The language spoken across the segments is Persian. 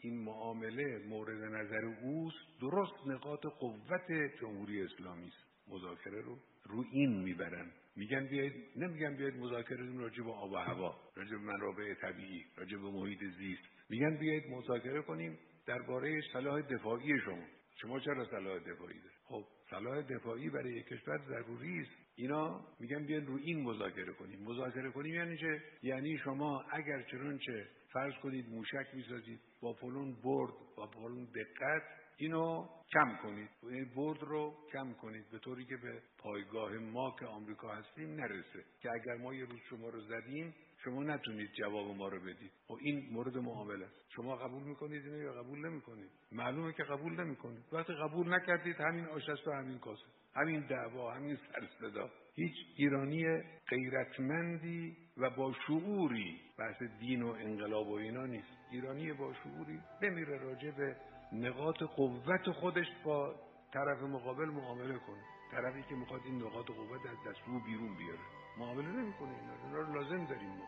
این معامله مورد نظر اوست، درست نقاط قوت جمهوری اسلامی است. مذاکره رو این میبرن، میگن بیاید، نمیگن بیاید مذاکره کنیم راجع به آب و هوا، راجع به منابع طبیعی، راجع به محیط زیست، میگن بیاید مذاکره کنیم درباره سلاح دفاعی شما چرا سلاح دفاعی دارید؟ خب سلاح دفاعی برای یک کشور ضروری است. اینا میگن بیاین رو این مذاکره کنیم. مذاکره کنیم یعنی چه؟ یعنی شما اگر چنانچه فرض کنید موشک میسازید با فلان برد، با فلان دقت، اینو کم کنید، این برد رو کم کنید به طوری که به پایگاه ما که آمریکا هستیم نرسه، که اگر ما یه روز شما رو زدیم شما نتونید جواب ما رو بدید. خب این مورد معامله است. شما قبول میکنید اینو یا قبول نمیکنید؟ معلومه که قبول نمیکنید. وقتی قبول نکردید همین آش است و همین کاسه، همین دعوا، همین سرصدا. هیچ ایرانی غیرتمندی و با شعوری، بحث دین و انقلاب و اینا نیست، ایرانی با شعوری بمیره راجع به نقاط قوت خودش با طرف مقابل معامله کنه. طرفی که میخواد این نقاط قوت از دست رو بیرون بیاره معامله نمیکنه. اینا رو لازم داریم ما.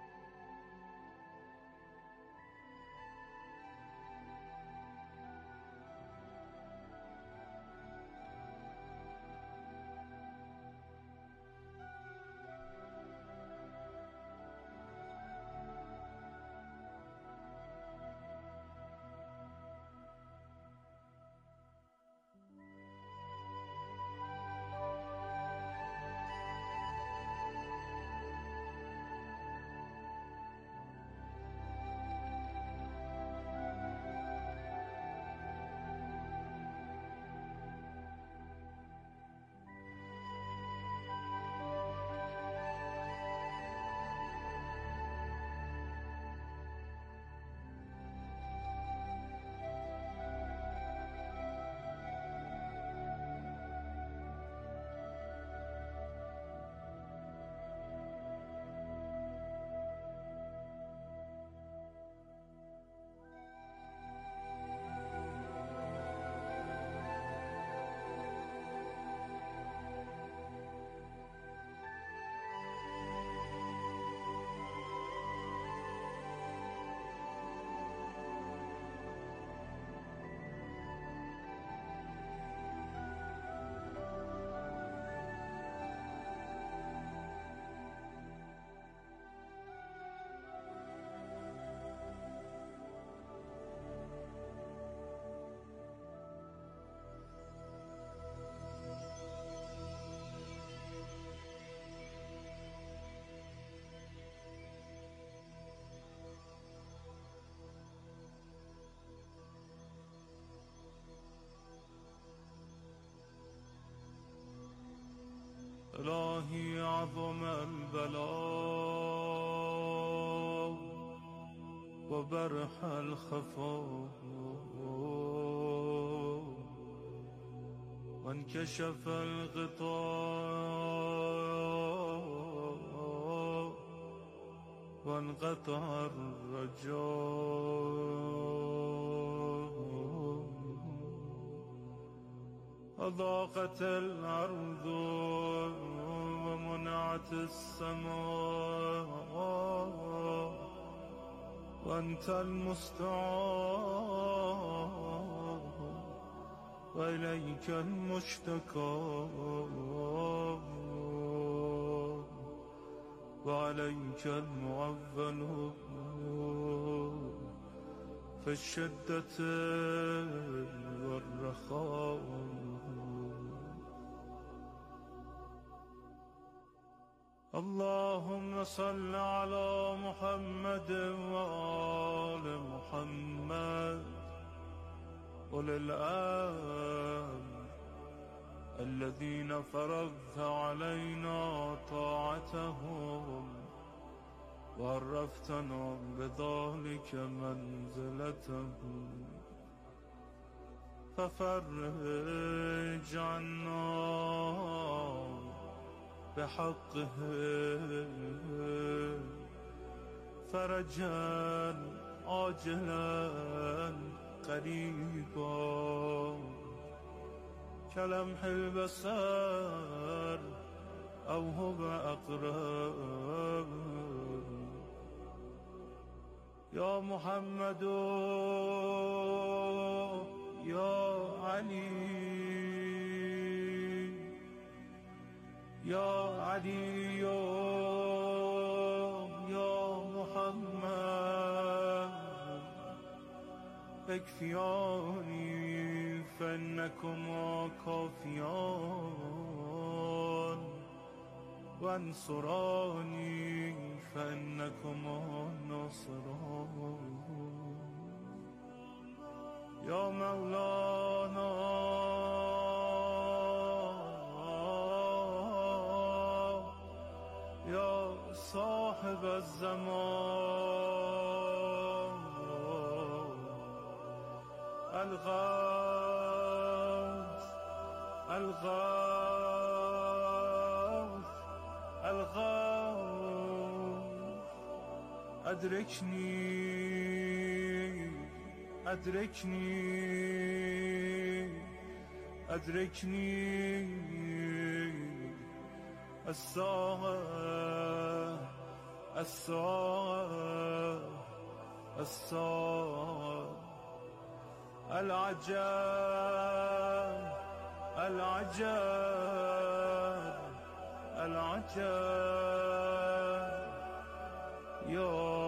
إلهي عظم البلاء وبرح الخفاء وانكشف الغطاء وانقطع الرجاء وضاقت الأرض ومنعت السماء وأنت المستعان وإليك المشتكى وعليك المعول في الشدة والرخاء. اللهم صل على محمد وآل محمد أولي الأمر الذين فرضت علينا طاعتهم وعرفتنا بذلك منزلتهم ففرج عنا بحقه فرجا عاجلا قريبا كلمح البصر أو هو أقرب. يا محمد علی یا علی یا محمد اکفیانی فانکما کافیان وانصرانی فانکما ناصران یا مولانا یا صاحب الزمان الغوث الغوث الغوث أدركني الساعة العجب يا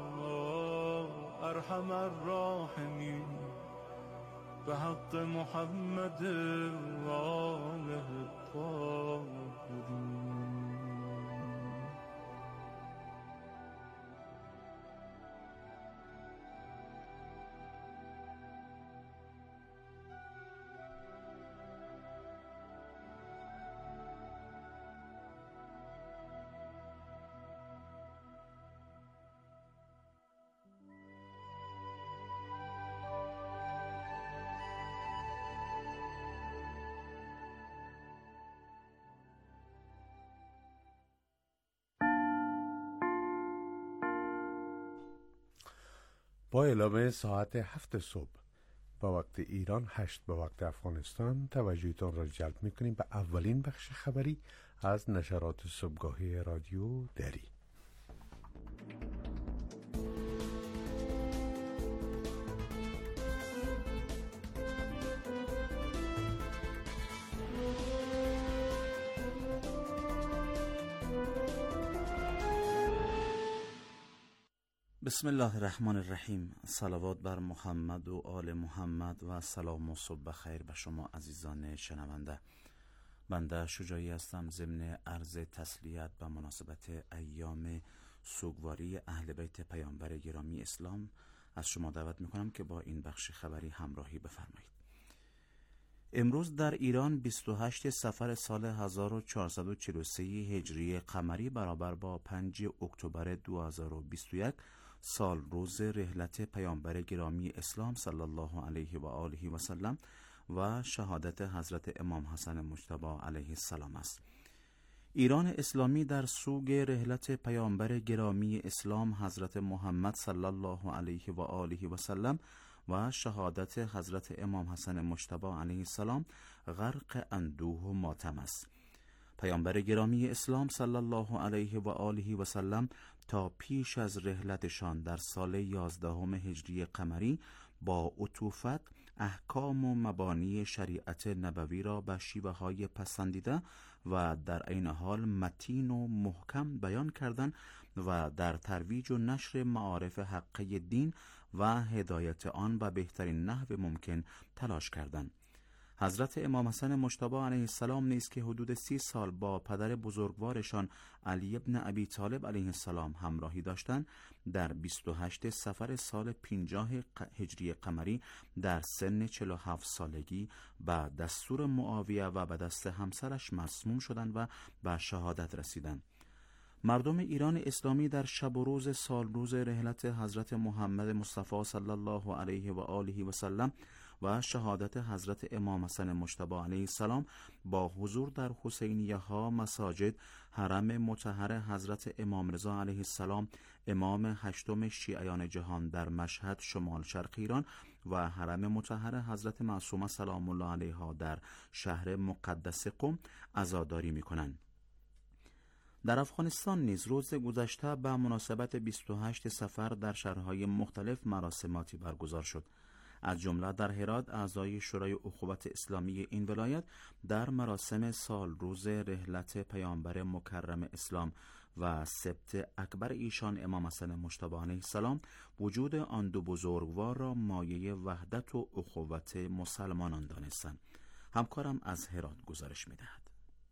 أرحم الراحمين بحق محمد وآله الطاهرين. با اعلام ساعت 7 صبح به وقت ایران، 8 به وقت افغانستان، توجهتان را جلب می‌کنیم به اولین بخش خبری از نشرات صبحگاهی رادیو دری. بسم الله الرحمن الرحیم. صلوات بر محمد و آل محمد و سلام و صبح خیر به شما عزیزان شنونده. بنده شجاعی هستم. ضمن عرض تسلیت به مناسبت ایام سوگواری اهل بیت پیامبر گرامی اسلام از شما دعوت میکنم که با این بخش خبری همراهی بفرمایید. امروز در ایران 28 صفر سال 1443 هجری قمری برابر با 5 اکتبر 2021 سال روز رحلت پیامبر گرامی اسلام صلی الله علیه و آله و سلم و شهادت حضرت امام حسن مجتبی علیه السلام است. ایران اسلامی در سوگ رحلت پیامبر گرامی اسلام حضرت محمد صلی الله علیه و آله و سلم و شهادت حضرت امام حسن مجتبی علیه السلام غرق اندوه و ماتم است. پیامبر گرامی اسلام صلی الله علیه و آله و سلم تا پیش از رحلتشان در سال 11 هجری قمری با عطوفت احکام و مبانی شریعت نبوی را به شیوه های پسندیده و در عین حال متین و محکم بیان کردند و در ترویج و نشر معارف حقه دین و هدایت آن به بهترین نحو ممکن تلاش کردند. حضرت امام حسن مجتبی علیه السلام نیز که حدود 30 سال با پدر بزرگوارشان علی ابن ابی طالب علیه السلام همراهی داشتند، در 28 صفر سال 50 هجری قمری در سن 47 سالگی به دستور معاویه و به دست همسرش مسموم شدند و به شهادت رسیدند. مردم ایران اسلامی در شب و روز سال روز رحلت حضرت محمد مصطفی صلی الله علیه و آله و سلم و شهادت حضرت امام حسن مجتبی علیه السلام با حضور در حسینیه ها، مساجد، حرم مطهر حضرت امام رضا علیه السلام امام 8 شیعیان جهان در مشهد شمال شرق ایران و حرم مطهر حضرت معصومه سلام الله علیها در شهر مقدس قم عزاداری می‌کنند. در افغانستان نیز روز گذشته به مناسبت 28 صفر در شهرهای مختلف مراسماتی برگزار شد. از جمله در هرات اعضای شورای اخوت اسلامی این ولایت در مراسم سال روز رحلت پیامبر مکرم اسلام و سبت اکبر ایشان امام حسن مجتبی علیه السلام وجود آن دو بزرگوار را مایه وحدت و اخوت مسلمانان دانستند. همکارم از هرات گزارش می‌دهد.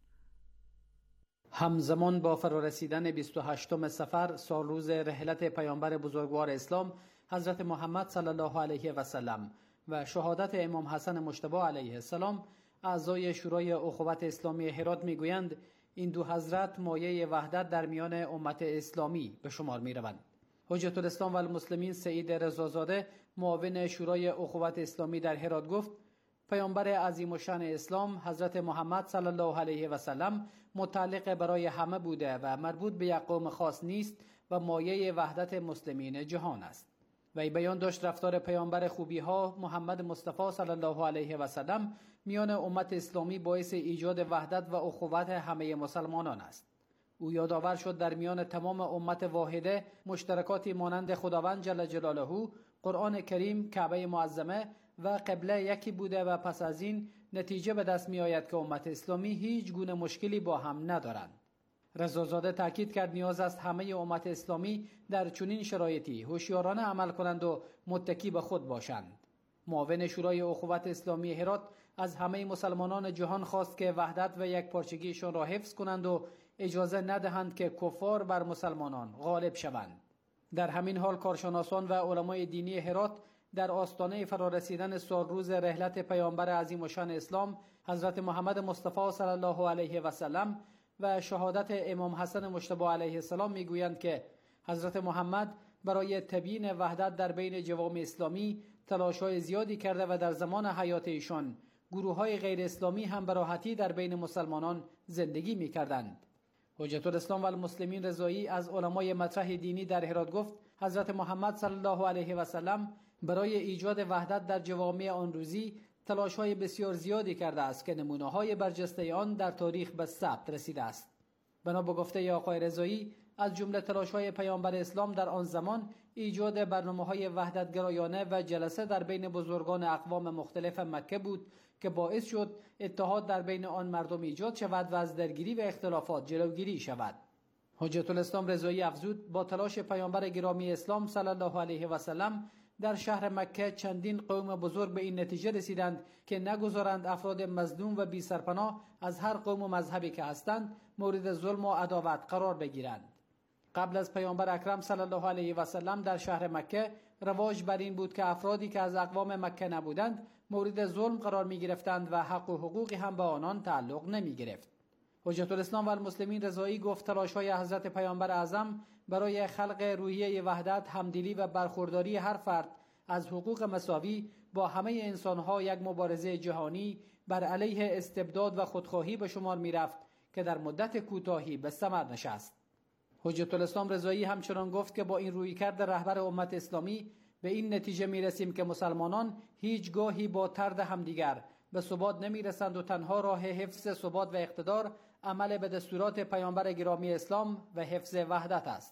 همزمان با فرارسیدن 28 صفر سال روز رحلت پیامبر بزرگوار اسلام حضرت محمد صلی الله علیه و سلم و شهادت امام حسن مجتبی علیه السلام، اعضای شورای اخوت اسلامی هرات میگویند این دو حضرت مایه وحدت در میان امت اسلامی به شمار میروند. حجت الاسلام و المسلمین سعید رضازاده معاون شورای اخوت اسلامی در هرات گفت پیامبر عظیم الشأن اسلام حضرت محمد صلی الله علیه و سلم متعلق برای همه بوده و مربوط به یک قوم خاص نیست و مایه وحدت مسلمین جهان است. و بیان داشت رفتار پیامبر خوبی ها محمد مصطفی صلی الله علیه و سلم میان امت اسلامی باعث ایجاد وحدت و اخوت همه مسلمانان است. او یادآور شد در میان تمام امت واحده مشترکاتی مانند خداوند جل جلاله، قرآن کریم، کعبه معظمه و قبله یکی بوده و پس از این نتیجه به دست می آید که امت اسلامی هیچ گونه مشکلی با هم ندارند. رضازاده تاکید کرد نیاز است همه امت اسلامی در چنین شرایطی هوشیارانه عمل کنند و متکی به خود باشند. معاون شورای اخوت اسلامی هرات از همه مسلمانان جهان خواست که وحدت و یکپارچگیشان را حفظ کنند و اجازه ندهند که کفار بر مسلمانان غالب شوند. در همین حال کارشناسان و علمای دینی هرات در آستانه فرارسیدن سال روز رحلت پیامبر عظیم الشأن اسلام حضرت محمد مصطفی صلی الله علیه و سلم و شهادت امام حسن مجتبی علیه السلام میگویند که حضرت محمد برای تبیین وحدت در بین جوامع اسلامی تلاش‌های زیادی کرده و در زمان حیات ایشان گروه‌های غیر اسلامی هم به راحتی در بین مسلمانان زندگی می‌کردند. حجت الاسلام و المسلمین رضایی از علمای مطرح دینی در هرات گفت حضرت محمد صلی الله علیه و سلم برای ایجاد وحدت در جوامع آن روزی تلاش‌های بسیار زیادی کرده است که نمونه‌های برجسته آن در تاریخ به ثبت رسیده است. بنا به گفته آقای رضایی از جمله تلاش‌های پیامبر اسلام در آن زمان ایجاد برنامه‌های وحدت‌گرایانه و جلسه در بین بزرگان اقوام مختلف مکه بود که باعث شد اتحاد در بین آن مردم ایجاد شود و از درگیری و اختلافات جلوگیری شود. حجت الاسلام رضایی افزود با تلاش پیامبر گرامی اسلام صلی الله علیه و سلم در شهر مکه چندین قوم بزرگ به این نتیجه رسیدند که نگذارند افراد مظلوم و بی سرپناه از هر قوم و مذهبی که هستند مورد ظلم و عداوت قرار بگیرند. قبل از پیامبر اکرم صلی الله علیه و سلم در شهر مکه رواج بر این بود که افرادی که از اقوام مکه نبودند مورد ظلم قرار می گرفتند و حق و حقوقی هم به آنان تعلق نمی گرفت. حجت الاسلام و المسلمین رضایی گفت تلاش‌های حضرت پیامبر اعظم برای خلق روحیه وحدت، همدلی و برخورداری هر فرد از حقوق مساوی با همه انسان‌ها یک مبارزه جهانی بر علیه استبداد و خودخواهی به شمار می‌رفت که در مدت کوتاهی به ثمر نشست. حجت الاسلام رضایی همچنان گفت که با این رویکرد رهبر امت اسلامی به این نتیجه می‌رسیم که مسلمانان هیچگاهی با طرد همدیگر به ثبات نمی‌رسند و تنها راه حفظ ثبات و اقتدار عمل به دستورات پیامبر گرامی اسلام و حفظ وحدت است.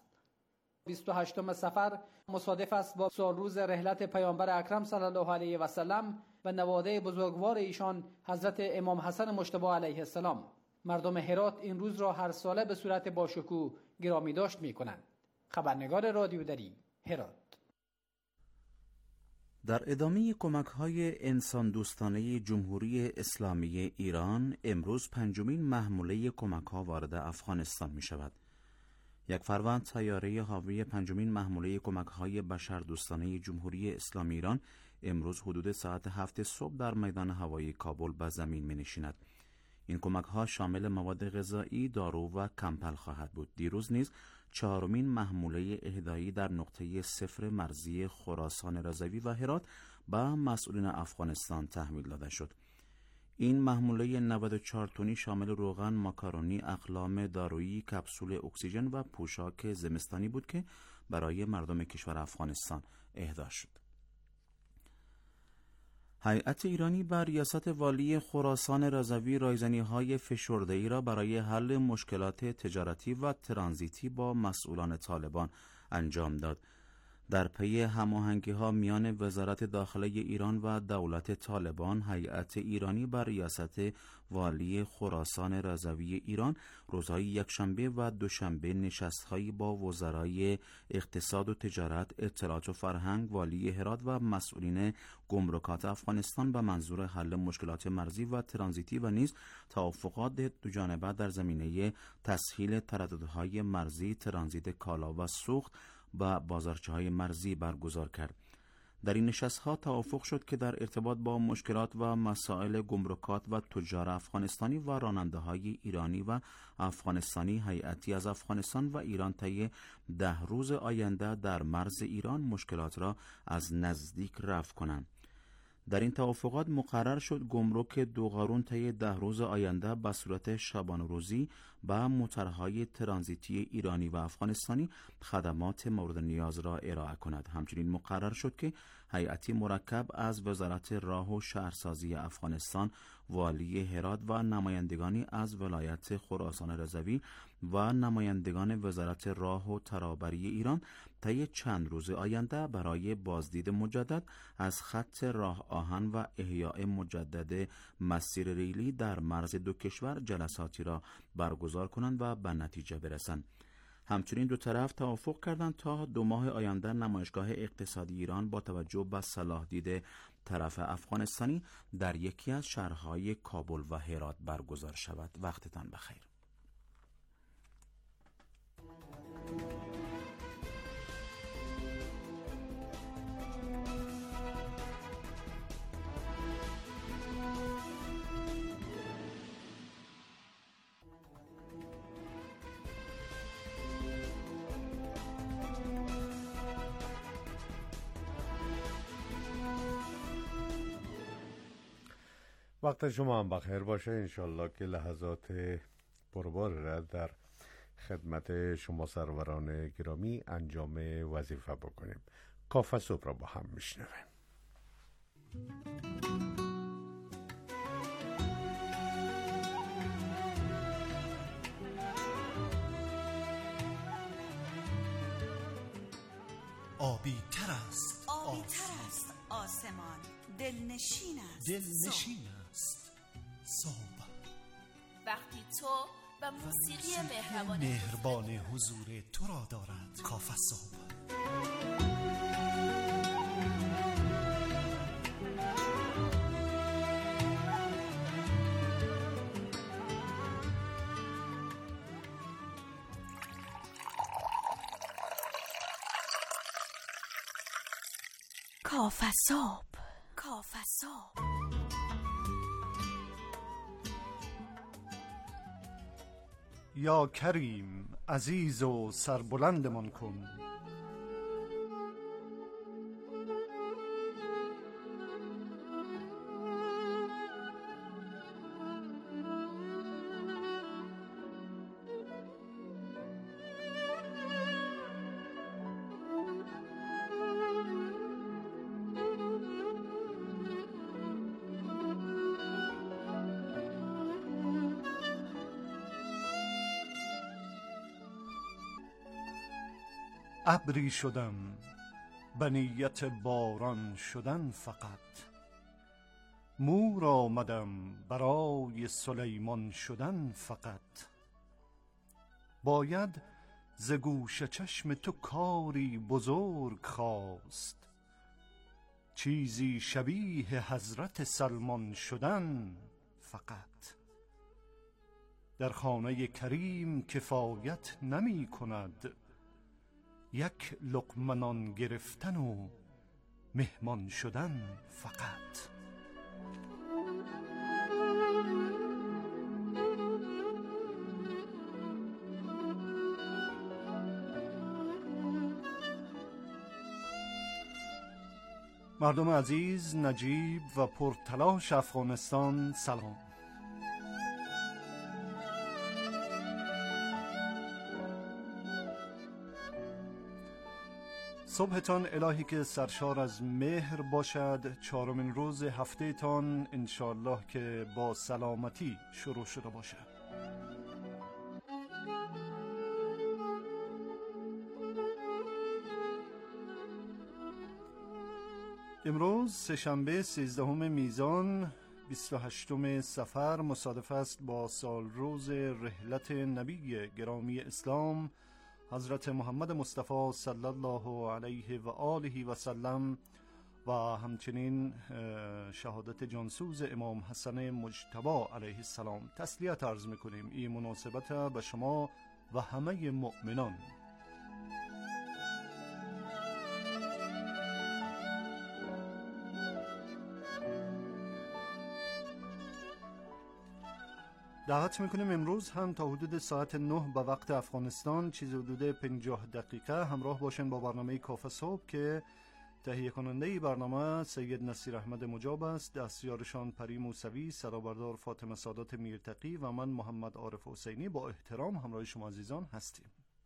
28 صفر مصادف است با سال روز رحلت پیامبر اکرم صلی الله علیه و سلم و نواده بزرگوار ایشان حضرت امام حسن مجتبی علیه السلام. مردم هرات این روز را هر ساله به صورت باشکوه گرامی داشت می‌کنند. خبرنگار رادیو دری هرات. در ادامه کمک‌های انسان دوستانه جمهوری اسلامی ایران امروز پنجمین محموله کمک‌ها وارد افغانستان می‌شود. یک فروند طیاره حاوی پنجمین محموله کمک‌های بشردوستانه جمهوری اسلامی ایران امروز حدود ساعت 7 صبح در میدان هوایی کابل به زمین می‌نشیند. این کمک‌ها شامل مواد غذایی، دارو و کمپل خواهد بود. دیروز نیز چهارمین محموله اهدایی در نقطه صفر مرزی خراسان رضوی و هرات به مسئولین افغانستان تحویل داده شد. این محموله 94 تنی شامل روغن، ماکارونی، اقلام دارویی، کپسول اکسیژن و پوشاک زمستانی بود که برای مردم کشور افغانستان اهدا شد. هیئت ایرانی بر ریاست والی خراسان رضوی رایزنی‌های فشرده‌ای را برای حل مشکلات تجارتی و ترانزیتی با مسئولان طالبان انجام داد. در پی هماهنگی‌ها میان وزارت داخله ایران و دولت طالبان، هیئت ایرانی بر ریاست والی خراسان رضوی ایران روزهای یکشنبه و دوشنبه نشست‌هایی با وزرای اقتصاد و تجارت، اطلاعات و فرهنگ، والی هرات و مسئولین گمرکات افغانستان به منظور حل مشکلات مرزی و ترانزیتی و نیز توافقات دوجانبه در زمینه تسهیل ترددهای مرزی، ترانزیت کالا و سوخت و بازارچه‌های مرزی برگزار کرد. در این نشست‌ها توافق شد که در ارتباط با مشکلات و مسائل گمرکات و تجار افغانستانی و راننده‌های ایرانی و افغانستانی، هیئتی از افغانستان و ایران طی 10 روز آینده در مرز ایران مشکلات را از نزدیک رفع کنند. در این توافقات مقرر شد گمرک دوقارون طی 10 روز آینده به صورت شبانه‌روزی به موترهای ترانزیتی ایرانی و افغانستانی خدمات مورد نیاز را ارائه کند. همچنین مقرر شد که هیئتی مرکب از وزارت راه و شهرسازی افغانستان، والی هرات و نمایندگانی از ولایت خراسان رضوی و نمایندگان وزارت راه و ترابری ایران طی چند روز آینده برای بازدید مجدد از خط راه آهن و احیاء مجدد مسیر ریلی در مرز دو کشور جلساتی را برگزار کنند و به نتیجه برسند. همچنین دو طرف توافق کردند تا 2 ماه آینده نمایشگاه اقتصادی ایران با توجه به صلاح دید طرف افغانستانی در یکی از شهرهای کابل و هرات برگزار شود. وقتتان بخیر. وقت شما هم بخیر باشه. انشالله که لحظات پربار را در خدمت شما سروران گرامی انجام وظیفه بکنیم. کافه صبح را با هم میشنویم. آبی تر است آسمان، دلنشین است صبح. وقتی تو و موسیقی مهربان حضور تو را دارد کافه صبح. کافه صبح. یا کریم عزیز و سربلندمان کن، ابری شدم به نیت باران شدن فقط، مور آمدم برای سلیمان شدن فقط. باید ز گوش چشم تو کاری بزرگ خواست، چیزی شبیه حضرت سلمان شدن فقط. در خانه کریم کفایت نمی کند، یک لقمه نان گرفتن و مهمان شدن فقط. مردم عزیز، نجیب و پرتلاش افغانستان سلام. صبحتان الهی که سرشار از مهر باشد. 4مین روز هفته تان انشالله که با سلامتی شروع شده باشد. امروز سه‌شنبه 13 میزان 28 صفر مصادف است با سال روز رحلت نبی گرامی اسلام حضرت محمد مصطفی صلی الله علیه و آله و سلم و همچنین شهادت جانسوز امام حسن مجتبی علیه السلام. تسلیت عرض میکنیم این مناسبت به شما و همه مؤمنان. دعوت میکنیم امروز هم تا حدود ساعت 9 به وقت افغانستان چیز حدود 50 دقیقه همراه باشین با برنامه کافه صبح که تهیه کننده برنامه سید نصیر احمد مجاب است، دستیارشان پری موسوی، سرابردار فاطمه سادات میرتقی و من محمد عارف حسینی با احترام همراه شما عزیزان هستیم.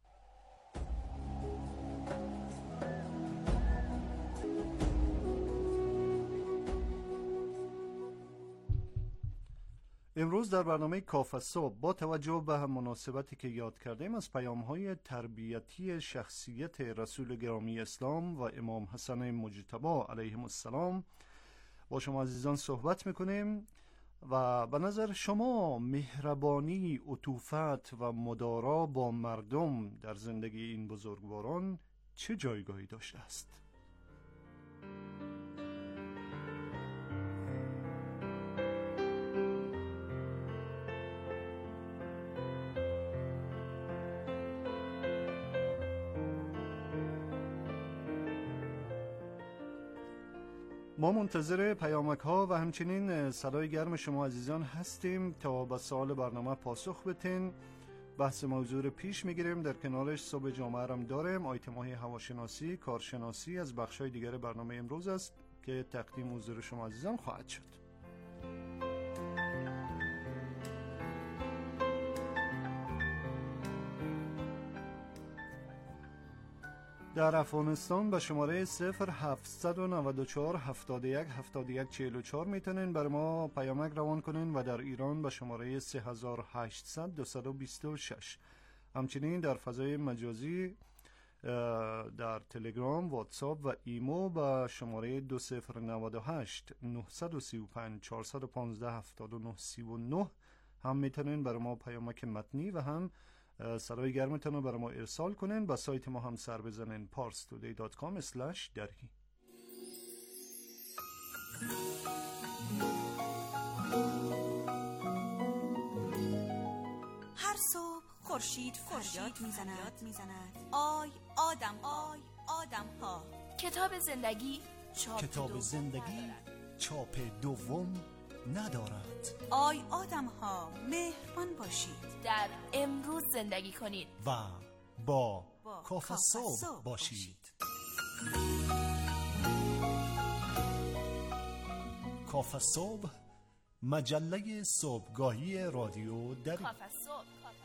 امروز در برنامه کافه صبح با توجه به مناسبتی که یاد کردیم از پیام‌های تربیتی شخصیت رسول گرامی اسلام و امام حسن مجتبی علیهم السلام با شما عزیزان صحبت میکنیم و به نظر شما مهربانی، عطوفت و مدارا با مردم در زندگی این بزرگواران چه جایگاهی داشته است؟ ما منتظر پیامک ها و همچنین صدای گرم شما عزیزان هستیم تا به سوال برنامه پاسخ بتین. بحث موضوع پیش میگیریم، در کنارش صبح جامعه هم داریم، آیتم های هواشناسی، کارشناسی از بخش های دیگر برنامه امروز است که تقدیم حضور شما عزیزان خواهد شد. در افغانستان به شماره 0794 71 71 44 میتونین بر ما پیامک روان کنین و در ایران به شماره 3800 226. همچنین در فضای مجازی در تلگرام، واتساپ و ایمو به شماره 2098 935 415 7939 هم میتونین بر ما پیامک متنی و هم صدای گرمتون رو برای ما ارسال کنین. با سایت ما هم سر بزنین parstoday.com/درهی. هر صبح خورشید فریاد میزند آی آدم ها. کتاب زندگی چاپ دوم ندارد. آی آدم ها مهربان باشید، در امروز زندگی کنید و با کافه صبح باشید. کافه صبح، مجله صبحگاهی رادیو درهی. کافه صبح.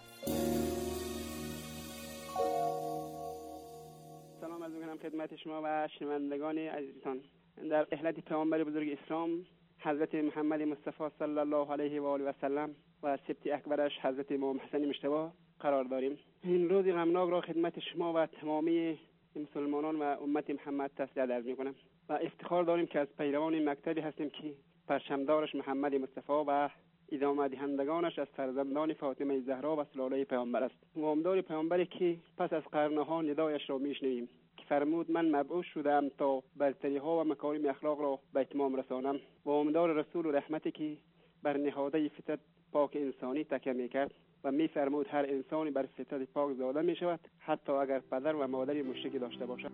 سلام عرض می‌کنم خدمت شما و شنوندگان عزیزتان. در رحلت پیامبر بزرگ اسلام حضرت محمد مصطفی صلی الله علیه و آله و سلم و سبط اکبرش حضرت امام حسن مجتبی قرار داریم. این روز غمناک را خدمت شما و تمامی مسلمانان و امت محمد تسلیت عرض می‌کنم و افتخار داریم که از پیروان مکتبی هستیم که پرچمدارش محمد مصطفی و ادامه دهندگانش از فرزندان فاطمه زهرا و سلاله پیامبر است. وامدار پیامبری که پس از قرنها ندایش را میشنویم که فرمود من مبعوث شدم تا برتری ها و مکارم اخلاق را به اتمام رسانم. وامدار رسول و رحمتی که بر نهاده فطرت پاک انسانی تکیه میکرد و میفرمود هر انسانی بر فطرت پاک زاده میشود، حتی اگر پدر و مادری مشرکی داشته باشد.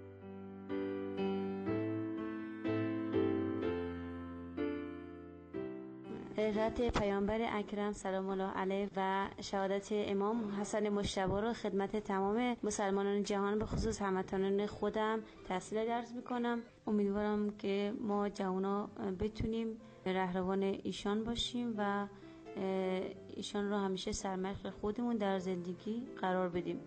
رحلت پیامبر اکرم سلام الله علیه و شهادت امام حسن مجتبی را خدمت تمام مسلمانان جهان به خصوص هموطنان خودم تسلیت عرض میکنم. امیدوارم که ما جوانا بتونیم رهروان ایشان باشیم و ایشان را همیشه سرمخل خودمون در زندگی قرار بدیم.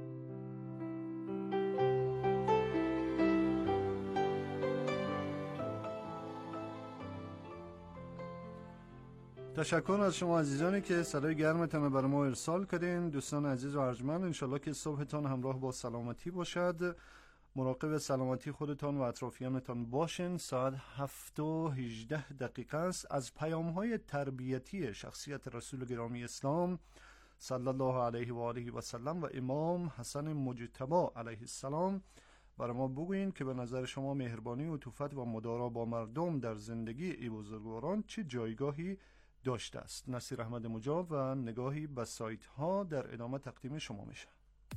تشکر از شما عزیزانی که صدای گرمتان برای ما ارسال کردین. دوستان عزیز و ارجمند، انشالله که صبحتان همراه با سلامتی باشد مراقب سلامتی خودتان و اطرافیانتان باشین. ساعت 7:18 است. از پیام‌های تربیتی شخصیت رسول گرامی اسلام صلی الله علیه و آله و سلم و امام حسن مجتبی علیه السلام برای ما بگویین که به نظر شما مهربانی، عطوفت و مدارا با مردم در زندگی ای بزرگواران چه جایگاهی داشته است؟ نصیر احمد مجاب و نگاهی به سایت ها در ادامه تقدیم شما میشه.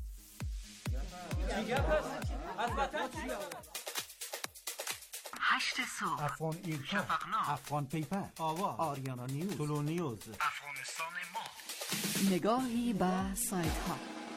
8 صبح افغان ایرکا، شفقنامه، افغان پیپر، آوا، آریانا نیوز، طلو نیوز، افغانستان ما. نگاهی به سایت ها.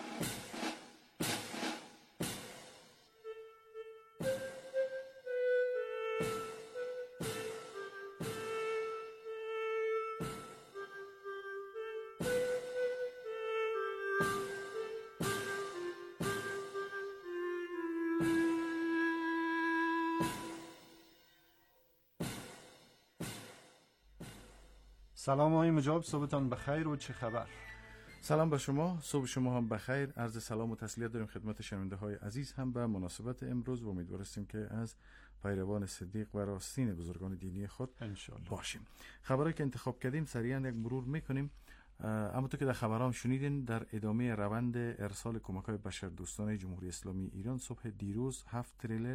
سلام آقای مجاب، صبحتان بخیر و چه خبر؟ سلام به شما، صبح شما هم بخیر. عرض سلام و تسلیت داریم خدمت شنونده های عزیز هم به مناسبت امروز و امیدواریم که از پیروان صدیق و راستین بزرگان دینی خود باشیم. خبرایی که انتخاب کردیم سریعا یک مرور میکنیم. اما تو که در خبرام شنیدین، در ادامه روند ارسال کمک‌های بشردوستانه جمهوری اسلامی ایران صبح دیروز 7 تریلر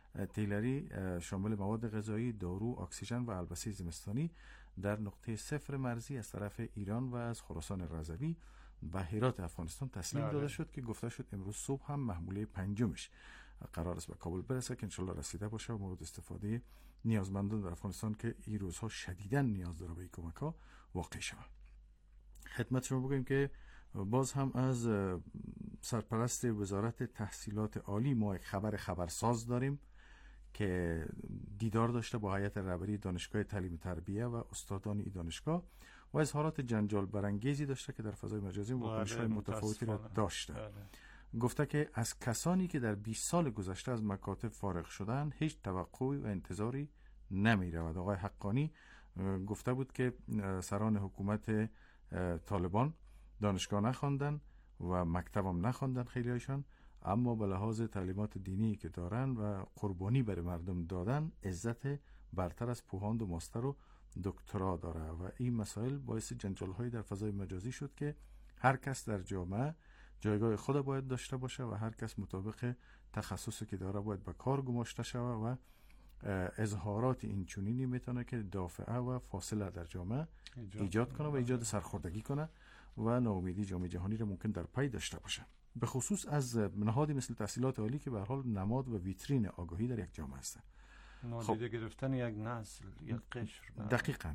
تیلری شامل مواد غذایی، دارو، اکسیژن و البسه زمستانی در نقطه صفر مرزی از طرف ایران و از خراسان رضوی و هرات افغانستان تسلیم داده شد که گفته شد امروز صبح هم محموله پنجمش قرار است به کابل برسه که انشالله رسیده باشه و مورد استفاده نیازمندان در افغانستان که این روزها شدیداً نیاز داره به این کمک‌ها واقع شود. خدمت شما بگیم که باز هم از سرپرست وزارت تحصیلات عالی ما یک خبرساز داریم که دیدار داشته با هیئت رهبری دانشگاه تعلیم تربیه و استادان این دانشگاه و اظهارات جنجال برانگیزی داشته که در فضای مجازی واکنش‌های متفاوتی را داشته. گفته که از کسانی که در 20 سال گذشته از مکاتب فارغ شدن هیچ توقعی و انتظاری نمی رود. آقای حقانی گفته بود که سران حکومت طالبان دانشگاه نخواندن و مکتب هم نخواندن خیلی هایشان، اما به لحاظ تعلیمات دینی که دارن و قربانی برای مردم دادن عزت برتر از پوهاند و ماستر و دکترا داره و این مسائل باعث جنجال‌های در فضای مجازی شد که هر کس در جامعه جایگاه خود باید داشته باشه و هر کس مطابق تخصصی که داره باید به کار گماشته شود و اظهارات این چنینی میتونه که دافعه و فاصله در جامعه ایجاد کنه و ایجاد سرخوردگی کنه و ناامیدی جامعه جهانی را ممکن در پی داشته باشه، به خصوص از نهادی مثل تحصیلات عالی که به هر حال نماد و ویترین آگاهی در یک جامعه است. نادیده گرفتن یک نسل، یک قشر. دقیقاً.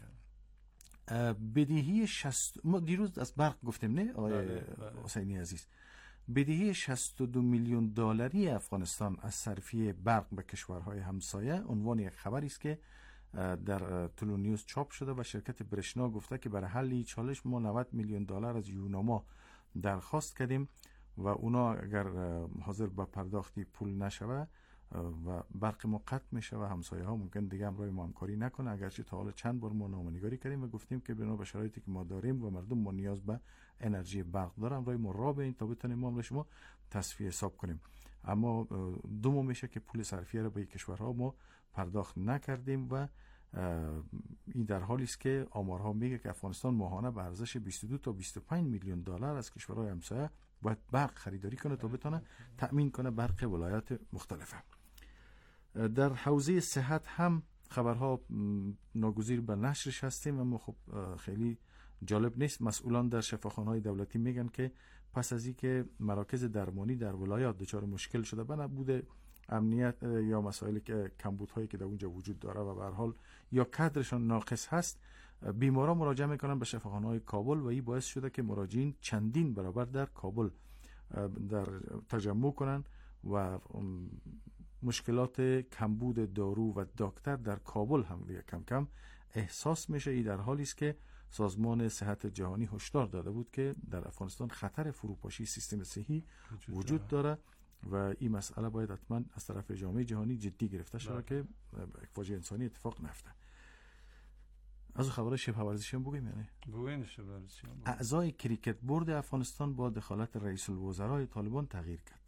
بدیهی ما دیروز از برق گفتیم نه آقای حسینی عزیز، بدهی 62 میلیون دلاری افغانستان از صرفی برق به کشورهای همسایه عنوان یک خبری است که در طلو نیوز چاپ شده و شرکت برشنا گفته که برای حل این چالش ما 90 میلیون دلار از یوناما درخواست کردیم و اونا اگر حاضر به پرداختی پول نشوه و برق ما قطع میشه و همسایه ها ممکن دیگه همراه ما همکاری نکنه، اگرچه تا حالا چند بار ما نامه‌نگاری کردیم و گفتیم که بنا به شرایطی که ما داریم و مردم ما نیاز به انرژی برق دارن، همراه ما راه بین تا بتونیم ما شما تصفیه حساب کنیم. اما دو ماه میشه که پول صرفیه رو به کشورها ما پرداخت نکردیم و این در حالی است که آمارها میگه که افغانستان ماهانه به ارزش 22 تا 25 میلیون دلار از کشورهای همسایه باید برق خریداری کنه تا بتونه تأمین کنه برق ولایات مختلفه. در حوزه صحت هم خبرها ناگزیر به نشرش هستیم، اما خب خیلی جالب نیست. مسئولان در شفاخانه‌های دولتی میگن که پس از این که مراکز درمانی در ولایات دچار مشکل شده به نبود امنیت یا مسائل که کمبودهایی که در اونجا وجود داره و به هر حال یا کادرشان ناقص هست، بیماران مراجعه میکنن به شفاخانه‌های کابل و این باعث شده که مراجعین چندین برابر در کابل در تجمع کنن و مشکلات کمبود دارو و دکتر در کابل هم کم کم احساس میشه. این در حالی است که سازمان صحت جهانی هشدار داده بود که در افغانستان خطر فروپاشی سیستم صحی وجود داره و این مسئله باید حتما از طرف جامعه جهانی جدی گرفته شود که فاجعه انسانی اتفاق نیفته. از خبر شبه ورزشی هم بگیم یعنی اعضای کریکت بورد افغانستان با دخالت رئیس الوزرای طالبان تغییر کرد.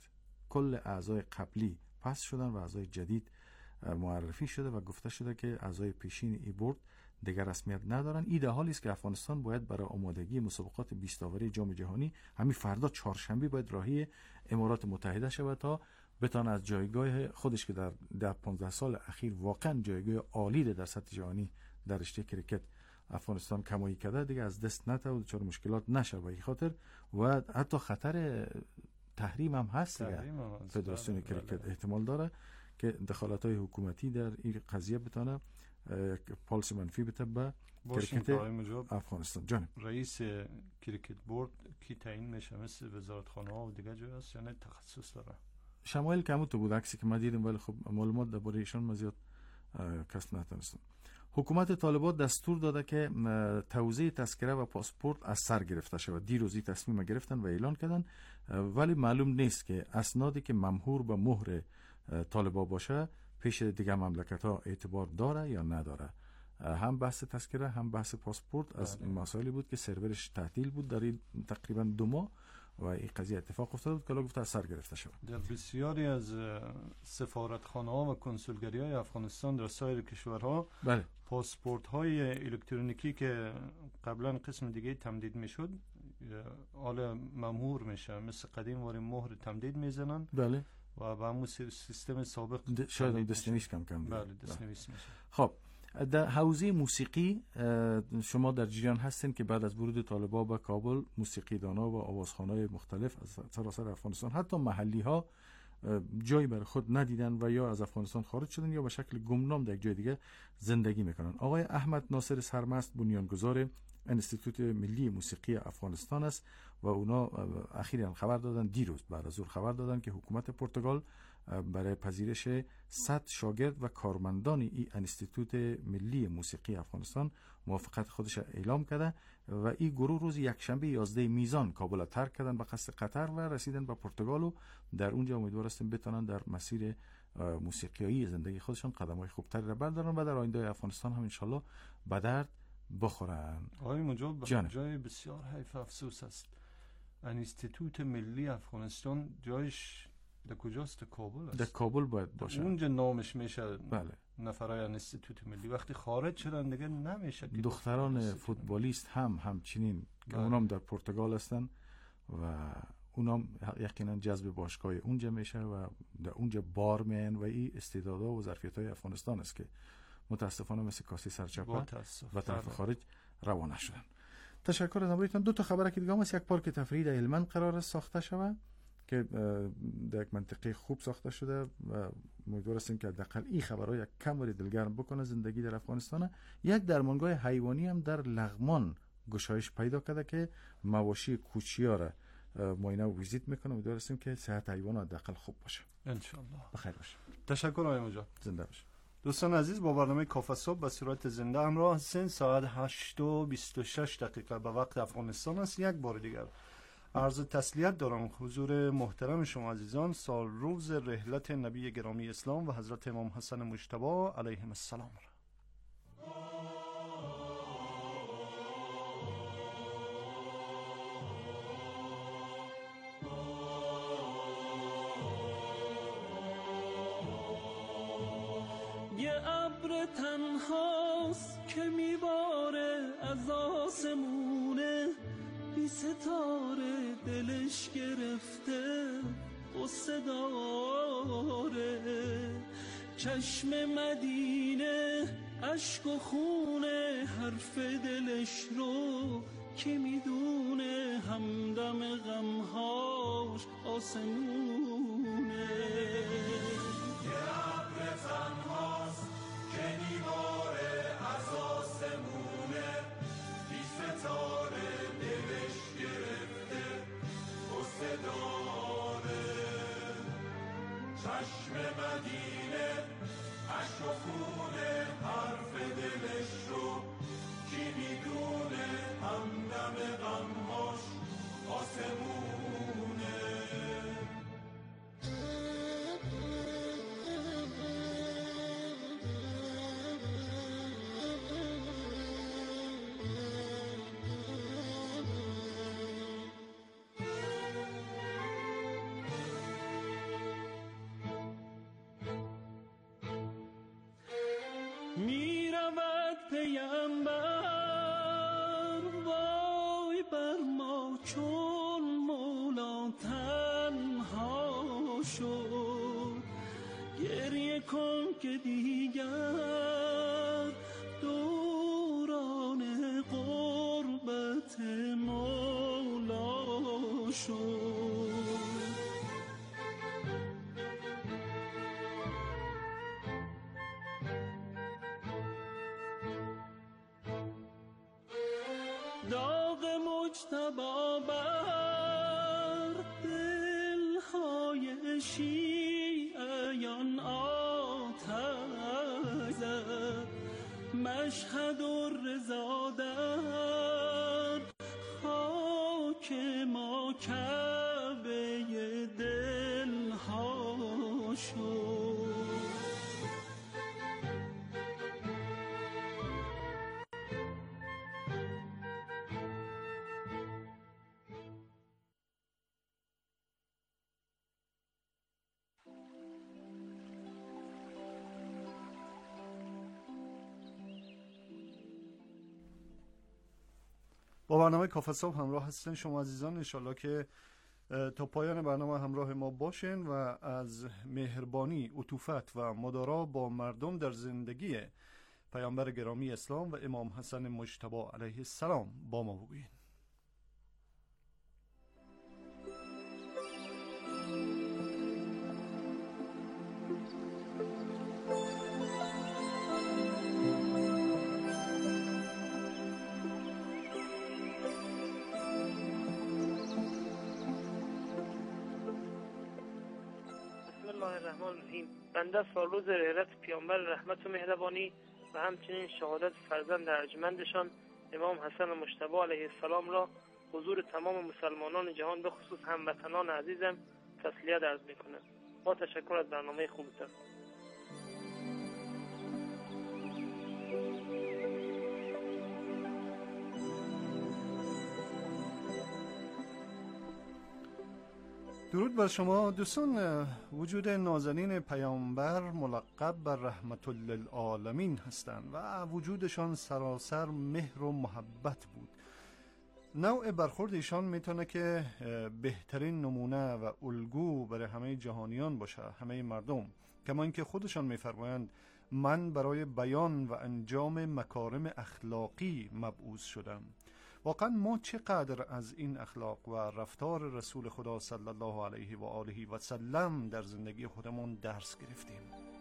کل اعضای قبلی پس شدن و اعضای جدید معرفی شده و گفته شده که اعضای پیشین ای بورد دیگر رسمیت ندارن. این در حالی است که افغانستان باید برای آمادگی مسابقات 20 آوری جام جهانی همین فردا چهارشنبه باید راهی امارات متحده شود تا بتونه از جایگاه خودش که در 15 سال اخیر واقعا جایگاه عالی در سطح جهانی در رشته کرکت افغانستان کمایی کرده دیگه از دست نده و دچار مشکلات نشه. و این خاطر و حتی خطر تحریم هم هست دیگه. فدراسیون کرکت احتمال داره که دخالت‌های حکومتی در این قضیه بتونه پالس منفی بده به کرکت افغانستان. جانب رئیس کرکت بورد کی تعیین میشه؟ مثل وزارتخانه ها و دیگه جای است یا نه تخصص داره؟ شمایل کموتو بود عکسی که ما دیدیم، ولی خب معلومات درباره ایشون ما زیاد کسب نتونستم. حکومت طالبان دستور داده که توزیع تذکره و پاسپورت از سر گرفته شود. دیروزی تصمیم گرفتن و اعلان کردن، ولی معلوم نیست که اسنادی که ممهور به مهر طالبان باشه پیش دیگه مملکت ها اعتبار داره یا نداره. هم بحث تذکره هم بحث پاسپورت از مسائلی بود که سرورش تعطیل بود در تقریبا 2 ماه و این قضیه اتفاق افتاد که گفته از سر گرفته شد. در بسیاری از سفارتخانه ها و کنسولگری های افغانستان در سایر کشورها بله پاسپورت های الکترونیکی که قبلا قسم دیگه تمدید میشد حالا ممهور میشه، مثل قدیم واری مهر تمدید میزنن بله و با همون سیستم سابق شاید دستنویس کم بله دستنویس میشه. خب در حوزه موسیقی شما در جریان هستین که بعد از ورود طالبان به کابل موسیقی دانا و آوازخوان‌های مختلف از سراسر افغانستان حتی محلی ها جایی بر خود ندیدن و یا از افغانستان خارج شدن یا به شکل گمنام در یک جای دیگه زندگی میکنن. آقای احمد ناصر سرمست بنیانگذار انستیتوت ملی موسیقی افغانستان است و اونا اخیراً خبر دادن، دیروز بعد از ظهر خبر دادن که حکومت پرتغال برای پذیرش 100 شاگرد و کارمندان این انستیتوت ملی موسیقی افغانستان موافقت خودش اعلام کرده و این گروه روز یکشنبه 11 میزان کابل ترک کردن به قصد قطر و رسیدن به پرتغال و در اونجا امیدوار هستیم بتونن در مسیر موسیقیایی زندگی خودشان قدم‌های خوبتری را بردارن و در آینده افغانستان هم انشالله به درد بخورن. آقای مجاب جای بسیار حیف افسوس است. انستیتوت ملی افغانستان جایش در کجاست؟ کابل است. در کابل باید باشه. اونجا نامش میشه. بله. نفرای انستیتوت ملی وقتی خارج شدن دیگه نمیشه. دختران فوتبالیست همچنین که اونام در پرتغال هستن و اونام یقینا جذب باشگاه اونجا میشه و در اونجا بار میان و این استعدادها و ظرفیت‌های افغانستان است که متاسفانه مثل کاسه سرچپه و طرف خارج روانه شدن. تشکر از همراهیتون. 2 تا خبر که دیگه هم است. یک پارک تفریحی در هلمند قرار است ساخته شود که در یک منطقه خوب ساخته شده و امیدوار هستیم که حداقل این خبرها یک کم دلگرم بکنه زندگی در افغانستان. یک درمانگاه حیوانی هم در لغمان گشایش پیدا کرده که مواشی کوچیا را معاینه و ویزیت میکنه. امیدوار هستیم که صحت حیوان حداقل خوب باشه ان شاء الله. بخیر باشه. تشکر آقای مجاب. زنده باشه. دوستان عزیز، با برنامه کافه صبح به صورت زنده همراه هستین. ساعت 8:26 دقیقه به وقت افغانستان است. یک بار دیگر عرض تسلیت دارم حضور محترم شما عزیزان سال روز رحلت نبی گرامی اسلام و حضرت امام حسن مجتبی علیهم السلام. یه ابر تنهاست که میباره از آسمونه، بی ستاره دلش گرفته قصه داره. چشم مدینه عشق و خونه حرف دلش رو کی میدونه، همدم غمهاش آسمونه. یه ابر تنهاست که میباره از آسمونه، بی ستاره دلش گرفته قصه داره. چشم مدینه عشق و خونه حرف دلش رو کی میدونه، همدم غمهاش آسمونه. شود پیامبر وای بر ما چون مولا تنها شد گریه کن که دیگر دوران غربت مولا شد داغ مجتبی بر دلهای شیعیان آتش زد مشهد و رضا در خاک ما کعبه دلها شد با برنامه کافه صبح همراه هستین شما عزیزان. انشالله که تا پایان برنامه همراه ما باشین و از مهربانی، عطوفت و مدارا با مردم در زندگی پیامبر گرامی اسلام و امام حسن مجتبی علیه السلام با ما بگوین. بنده سالروز رحلت پیامبر رحمت و مهربانی و همچنین شهادت فرزند ارجمندشان امام حسن مجتبی علیه السلام را حضور تمام مسلمانان جهان به خصوص هموطنان عزیزم تسلیت عرض میکنم. با تشکر از برنامه خوبتان. درود بر شما دوستان. وجود نازنین پیامبر ملقب بر رحمت للعالمین هستند و وجودشان سراسر مهر و محبت بود. نوع برخورد ایشان میتونه که بهترین نمونه و الگو برای همه جهانیان باشه، همه مردم. کما اینکه خودشان میفرمایند من برای بیان و انجام مکارم اخلاقی مبعوث شدم. واقعا ما چقدر از این اخلاق و رفتار رسول خدا صلی الله علیه و آله و سلم در زندگی خودمون درس گرفتیم.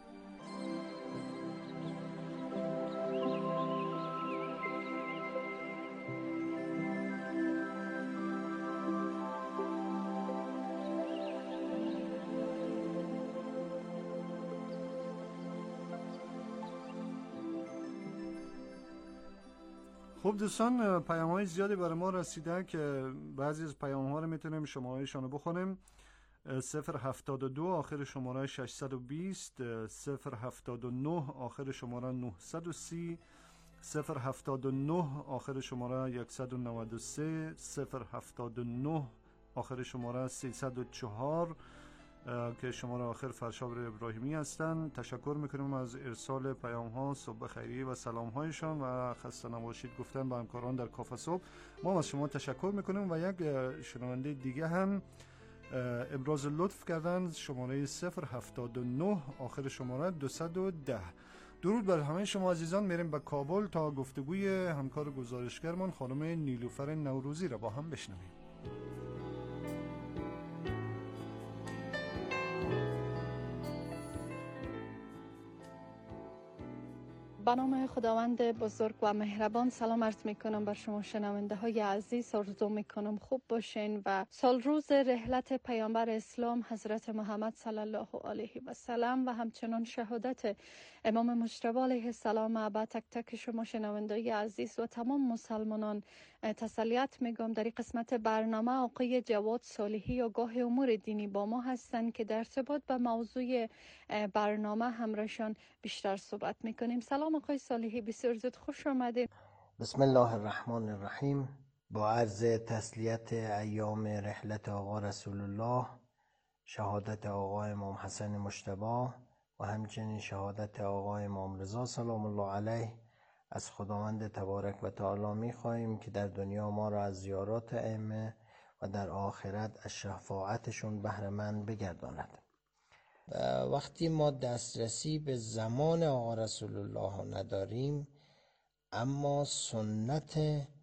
خب دوستان، پیام‌های زیادی برای ما رسیده که بعضی از پیام‌ها رو میتونیم شماره‌شان رو بخونیم. 072 آخر شماره 620، 079 آخر شماره 930، 079 آخر شماره 193، 079 آخر شماره 304 که شماره آخر فرشابر ابراهیمی هستند. تشکر میکنیم از ارسال پیام ها، صبح خیریه و سلام هایشان و خسته نباشید گفتن به همکاران در کافه صبح. ما از شما تشکر میکنیم و یک شنونده دیگه هم ابراز لطف کردن، شماره 079 آخر شماره 210. درود بر همه شما عزیزان. میریم به کابل تا گفتگوی همکار گزارشگرمان خانم نیلوفر نوروزی را با هم بشنویم. به نام خداوند بزرگ و مهربان سلام عرض می کنم بر شما شنونده های عزیز. آرزو می کنم خوب باشین و سال روز رحلت پیامبر اسلام حضرت محمد صلی الله علیه و سلم و همچنان شهادت امام مجتبی علیه السلام به تک تک شما شنونده های عزیز و تمام مسلمانان تسلیت میگم. در این قسمت برنامه آقای جواد صالحی آگاه امور دینی با ما هستند که در ارتباط به موضوع برنامه همراهشان بیشتر صحبت میکنیم. سلام آقای صالحی، بسیار زود خوش آمدید. بسم الله الرحمن الرحیم. با عرض تسلیت ایام رحلت آقا رسول الله، شهادت آقا امام حسن مجتبی و همچنین شهادت آقا امام رضا سلام الله علیه از خداوند تبارک و تعالی می‌خواهیم که در دنیا ما را از زیارات ائمه و در آخرت از شفاعتشون بهره مند بگرداند. وقتی ما دسترسی به زمان آقا رسول الله نداریم، اما سنت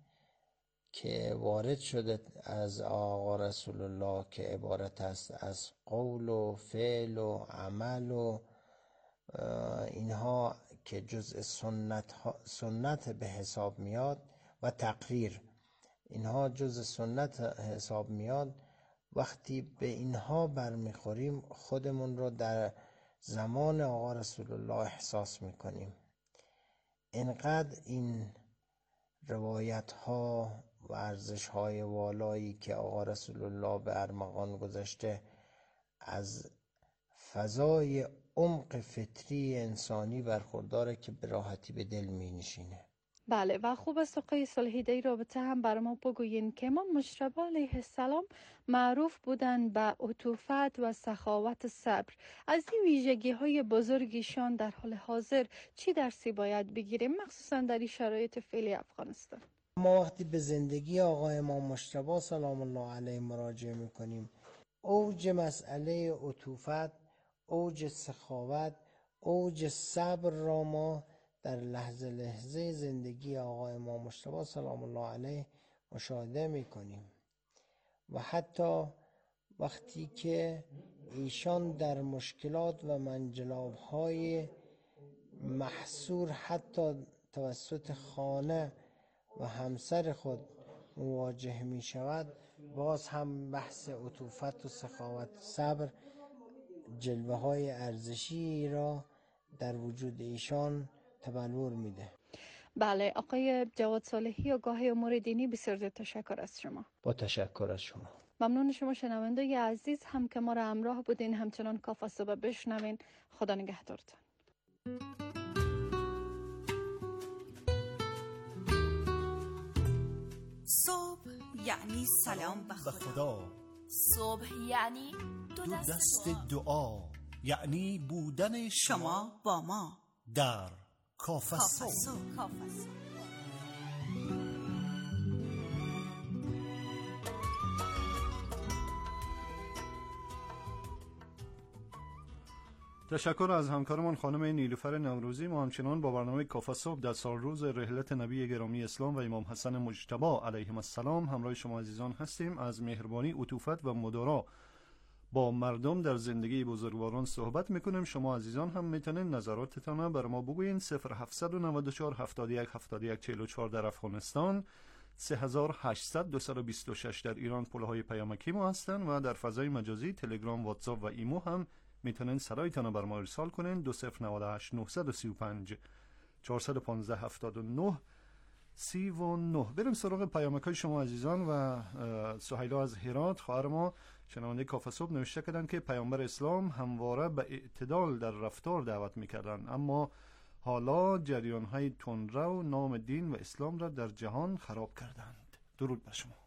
که وارد شده از آقا رسول الله که عبارت است از قول و فعل و عمل و اینها که جزء سنت به حساب میاد و تقریر، اینها جزء سنت حساب میاد. وقتی به اینها برمیخوریم خودمون رو در زمان آقا رسول الله احساس میکنیم. اینقدر این روایت ها و ارزش های والایی که آقا رسول الله به ارمغان گذاشته از فضای عمق فطری انسانی برخورداره که به راحتی به دل می نشینه. بله، و خوب است آقای صالحی در رابطه هم برای ما بگویین که امام مجتبی علیه السلام معروف بودن به عطوفت و سخاوت صبر. از این ویژگی های بزرگیشان در حال حاضر چی درسی باید بگیریم، مخصوصا در این شرایط فعلی افغانستان؟ ما وقتی به زندگی آقا امام مجتبی سلام الله علیه مراجعه میکنیم، اوج مسئله عطوفت، اوج سخاوت، اوج صبر را ما در لحظه زندگی آقا امام مجتبی سلام الله علیه مشاهده میکنیم. و حتی وقتی که ایشان در مشکلات و منجلاب‌های محصور حتی توسط خانه و همسر خود مواجه می شود، باز هم بحث عطوفت و سخاوت صبر جلوه های ارزشی را در وجود ایشان تبلور میده. بله، آقای جواد صالحی، آگاه امور دینی، بسیار زیاد تشکر از شما. با تشکر از شما. ممنون شما شنونده عزیز هم که ما را همراه بودین. همچنان کافه صبح بشنوین. خدا نگهدارتون. صبح یعنی سلام به خدا. صبح یعنی دو دست دعا، یعنی بودن شما با ما در کافه صبح. تشکر از همکارمان خانم نیلوفر نوروزی. ما همچنان با برنامه کافه صبح در سال روز رحلت نبی گرامی اسلام و امام حسن مجتبی علیهم السلام همراه شما عزیزان هستیم. از مهربانی، عطوفت و مدارا با مردم در زندگی بزرگواران صحبت میکنیم. شما عزیزان هم میتونین نظراتتان بر ما بگوین. 0794 71 71 44 در افغانستان، 3800 226 در ایران پلهای پیامکی ما هستن و در فضای مجازی تلگرام، واتساپ و ایمو هم میتونین صدایتان بر ما ارسال کنین. 2098 935 415 79 39. بریم سراغ پیامک‌های شما عزیزان. و سهیلا از هرات، خواهر ما، شنونده کافه صبح، نوشته کردن که پیامبر اسلام همواره به اعتدال در رفتار دعوت میکردن، اما حالا جریان‌های تندرو نام دین و اسلام را در جهان خراب کردند. درود بر شما.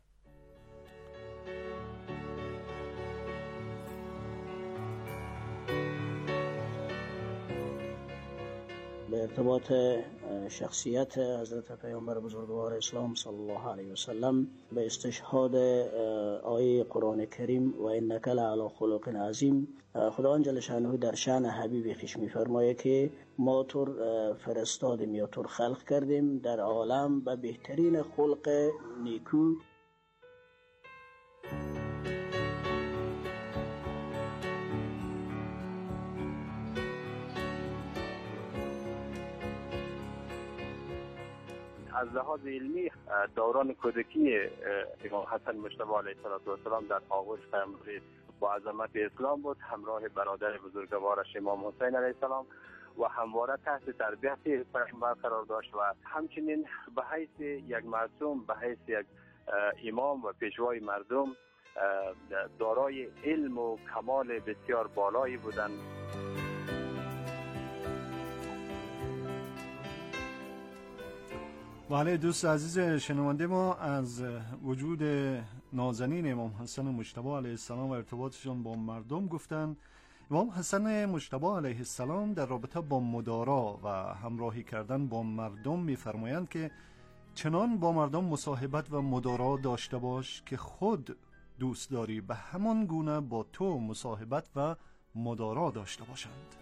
به ارتباط شخصیت حضرت پیامبر بزرگوار اسلام صلی الله علیه و سلم به استشهاد آیه قرآن کریم و انک لعلی خلق عظیم، خداوند جل شأنه در شأن حبیب خویش می‌فرماید که ما تو فرستادیم یا تو خلق کردیم در عالم به بهترین خلق نیکو. از لحاظ علمی دوران کودکی امام حسن مجتبی علیه السلام در آغوش پیامبر با عظمت اسلام بود، همراه برادر بزرگوارش امام حسین علیه السلام و همواره تحت تربیت پیامبر قرار داشت و همچنین به حیث یک معصوم، به حیث یک امام و پیشوای مردم دارای علم و کمال بسیار بالایی بودند. بله دوست عزیز شنونده ما، از وجود نازنین امام حسن مجتبی علیه السلام و ارتباطشان با مردم گفتن. امام حسن مجتبی علیه السلام در رابطه با مدارا و همراهی کردن با مردم می‌فرمایند که چنان با مردم مصاحبت و مدارا داشته باش که خود دوست داری به همان گونه با تو مصاحبت و مدارا داشته باشند.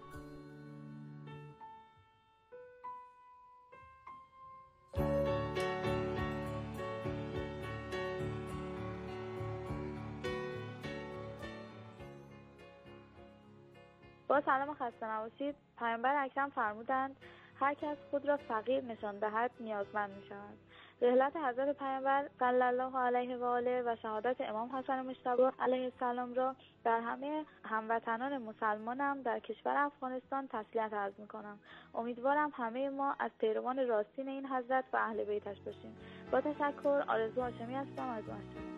با سلام خسته نباشید. پیامبر اکرم فرمودند هر کس خود را فقیر نشان دهد نیازمند می‌شود. رحلت حضرت پیامبر صلی الله علیه و آله و شهادت امام حسن مجتبی علیه السلام را در همه هموطنان مسلمانم در کشور افغانستان تسلیت عرض می‌کنم. امیدوارم همه ما از پیروان راستین این حضرت و اهل بیتش باشیم. با تشکر، آرزو هاشمی هستم از مشهد.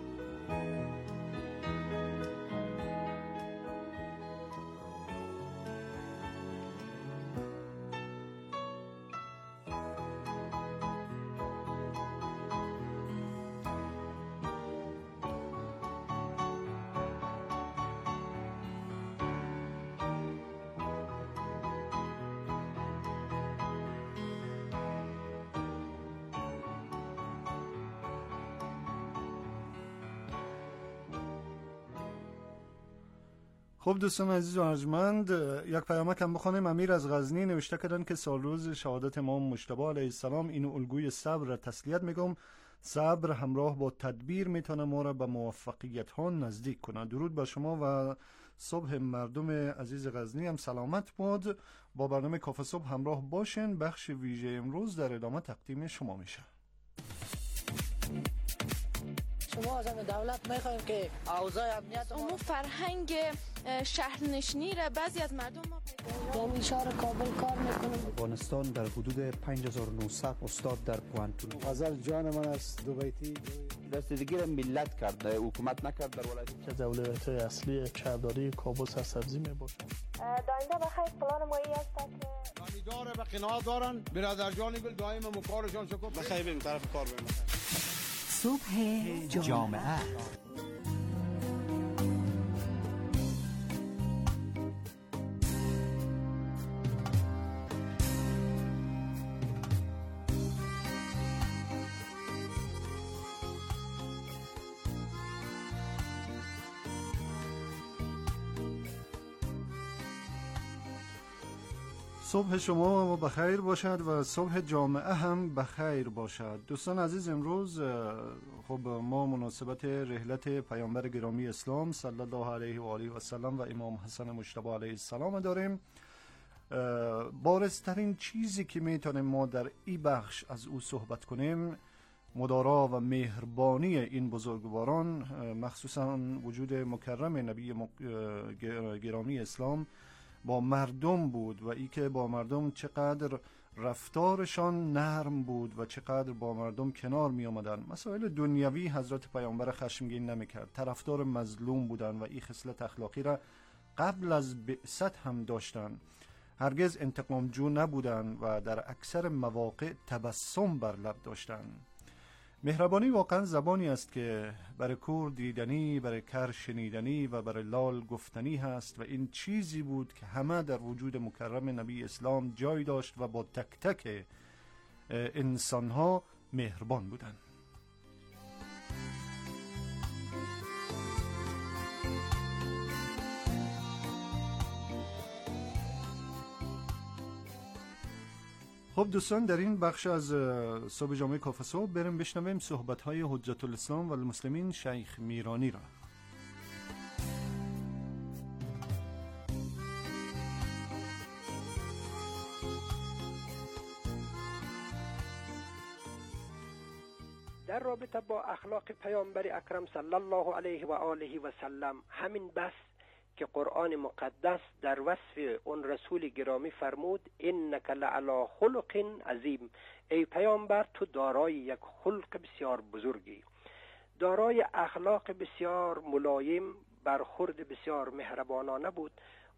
خب دوستان عزیز و ارجمند، یک پیامک هم بخوانیم. امیر از غزنی نوشته کردن که سال روز شهادت امام مجتبی علیه السلام این الگوی صبر را تسلیت میگم. صبر همراه با تدبیر میتونه ما را به موفقیت ها نزدیک کنه. درود بر شما و صبح مردم عزیز غزنی هم سلامت باد. با برنامه کافه صبح همراه باشین. بخش ویژه امروز در ادامه تقدیم شما میشه. شما از دولت میخوایم که اوضاع امنیت ما فرهنگ شهرنشینی را بعضی از مردم ما در شهر کابل کار میکنم. افغانستان در حدود 5900 استاد در پوانتون. غزل جان من است دو بیتی دستگیری ملت کرده، حکومت نکرد در ولایت که اولویت اصلی شهرداری کابل سرسبزی میباشد. داینده بخیر پلان مایی است که دانیدار به قناعت دارن برادر جانی گل دائم مکارشان شکر بخیر بریم طرف کار بریم. صبح جامعه صبح شما بخیر باشد و صبح جامعه هم بخیر باشد. دوستان عزیز، امروز خب ما مناسبت رحلت پیامبر گرامی اسلام صلی الله علیه و آله و سلم و امام حسن مجتبی علیه السلام داریم. بارزترین چیزی که میتونیم ما در این بخش از او صحبت کنیم مدارا و مهربانی این بزرگواران، مخصوصا وجود مکرم نبی گرامی اسلام با مردم بود و ای که با مردم چقدر رفتارشان نرم بود و چقدر با مردم کنار می آمدن. مسائل دنیوی حضرت پیامبر خشمگین نمی کرد. طرفدار مظلوم بودن و این خصلت اخلاقی را قبل از بعثت هم داشتن. هرگز انتقام جو نبودن و در اکثر مواقع تبسم بر لب داشتن. مهربانی واقعا زبانی است که برای کور دیدنی، برای کر شنیدنی و برای لال گفتنی هست و این چیزی بود که همه در وجود مکرم نبی اسلام جای داشت و با تک تک انسانها مهربان بودند. خب دوستان، در این بخش از صبح جامعه کافه صبح بریم بشنویم صحبت‌های حجت الاسلام و المسلمین شیخ میرانی را. در رابطه با اخلاق پیامبر اکرم صلی الله علیه و آله و سلم، همین بس که قرآن مقدس در وصف اون رسول گرامی فرمود انک لعلی خلق عظیم، ای پیامبر تو دارای یک خلق بسیار بزرگی، دارای اخلاق بسیار ملایم، برخورد بسیار مهربانانه بود.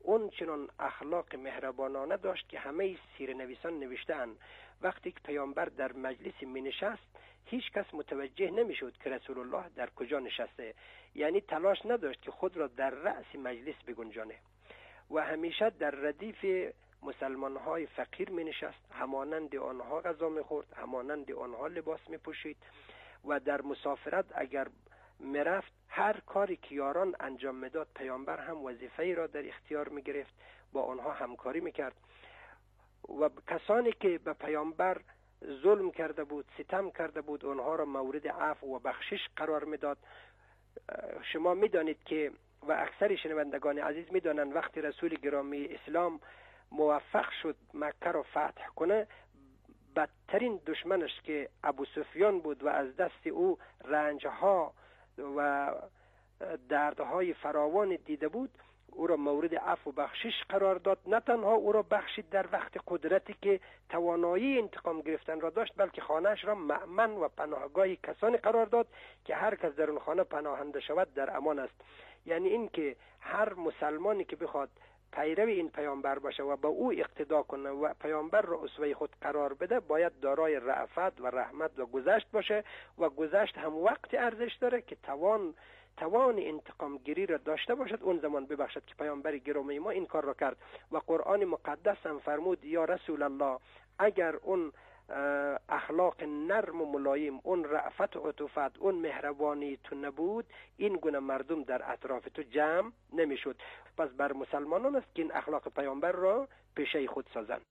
اون چنان اخلاق مهربانانه داشت که همه سیر نویسان نوشته‌اند وقتی که پیامبر در مجلس می نشست هیچ کس متوجه نمی شد که رسول الله در کجا نشسته، یعنی تلاش نداشت که خود را در رأس مجلس بگنجانه و همیشه در ردیف مسلمان‌های فقیر می نشست، همانند آنها غذا می خورد، همانند آنها لباس می پوشید و در مسافرت اگر می رفت هر کاری که یاران انجام می داد پیامبر هم وظیفه‌ای را در اختیار می گرفت، با آنها همکاری می کرد و کسانی که به پیامبر ظلم کرده بود، ستم کرده بود، آنها را مورد عفو و بخشش قرار می داد. شما می دانید که و اکثر شنوندگان عزیز می دانند وقتی رسول گرامی اسلام موفق شد مکه را فتح کنه، بدترین دشمنش که ابو سفیان بود و از دست او رنجها و دردهای فراوان دیده بود، او را مورد عفو و بخشش قرار داد. نه تنها او را بخشید در وقت قدرتی که توانایی انتقام گرفتن را داشت، بلکه خانه‌اش را مأمن و پناهگاه کسانی قرار داد که هر کس در اون خانه پناهنده شود در امان است. یعنی این که هر مسلمانی که بخواد پیرو این پیامبر باشه و با او اقتدا کنه و پیامبر را اسوه خود قرار بده، باید دارای رأفت و رحمت و گذشت باشه و گذشت هم وقت ارزش داره که توان انتقام گیری را داشته باشد، اون زمان ببخشد که پیامبر گرامی ما این کار را کرد و قرآن مقدس هم فرمود یا رسول الله اگر اون اخلاق نرم و ملایم، اون رأفت و عطوفت، اون مهربانی تو نبود، این گونه مردم در اطراف تو جمع نمیشد. پس بر مسلمانان است که این اخلاق پیامبر را پیشه خود سازند.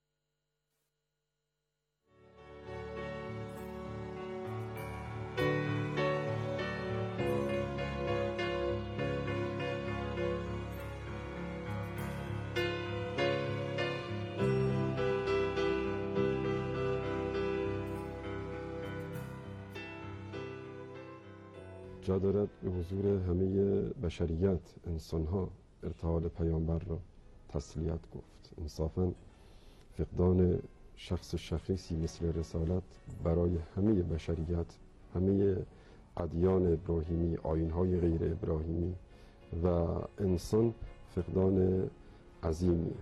جا دارد به حضور همه بشریت انسانها ارتحال پیامبر را تسلیت گفت. انصافاً فقدان شخص شخیصی مثل رسالت برای همه بشریت، همه ادیان ابراهیمی، آیین‌های غیر ابراهیمی و انسان فقدان عظیمی.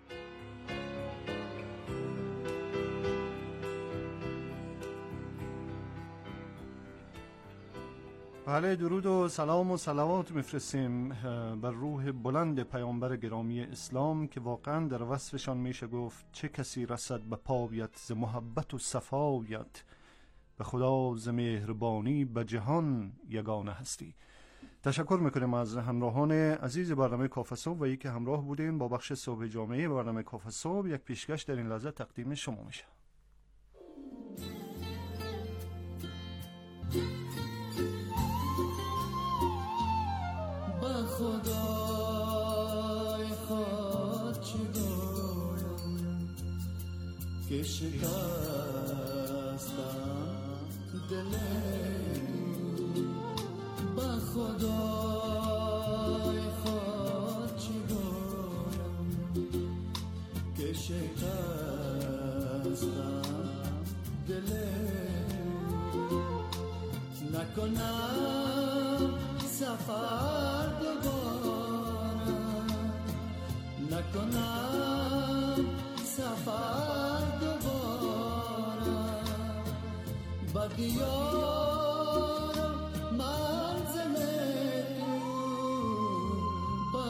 بله، درود و سلام و صلوات میفرستیم بر روح بلند پیامبر گرامی اسلام که واقعا در وصفشان میشه گفت چه کسی رسد به پایت ز محبت و صفایت، به خدا ز مهربانی به جهان یگانه هستی. تشکر میکنیم از همراهان عزیز برنامه کافه صبح و ای که همراه بودین با بخش صبح جامعه برنامه کافه صبح. یک پیشکش در این لحظه تقدیم شما میشه. خدای خود چه گویم که شکستم دل با خدای خود چه گویم که شکستم دل نکنم سفر نکنم سفر دوباره با دیار منزل تو با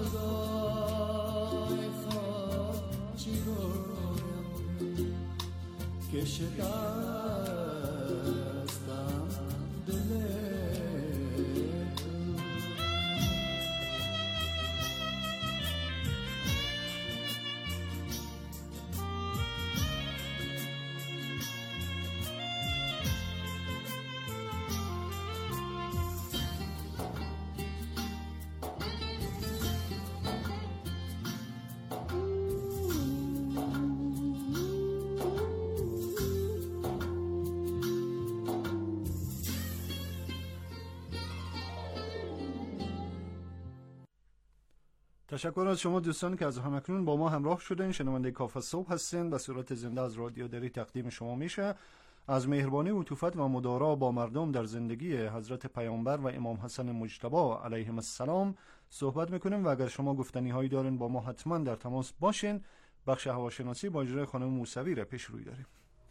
خدای خود چی گویم که شکستم دل تشکر از شما دوستان که از همکنون با ما همراه شدین. شنونده کافه صبح هستین، به صورت زنده از رادیو دری تقدیم شما میشه. از مهربانی و عطوفت و مدارا با مردم در زندگی حضرت پیامبر و امام حسن مجتبی علیهم السلام صحبت میکنیم و اگر شما گفتنی هایی دارین با ما حتما در تماس باشین. بخش هواشناسی با اجرای خانم موسوی را پیش روی داریم.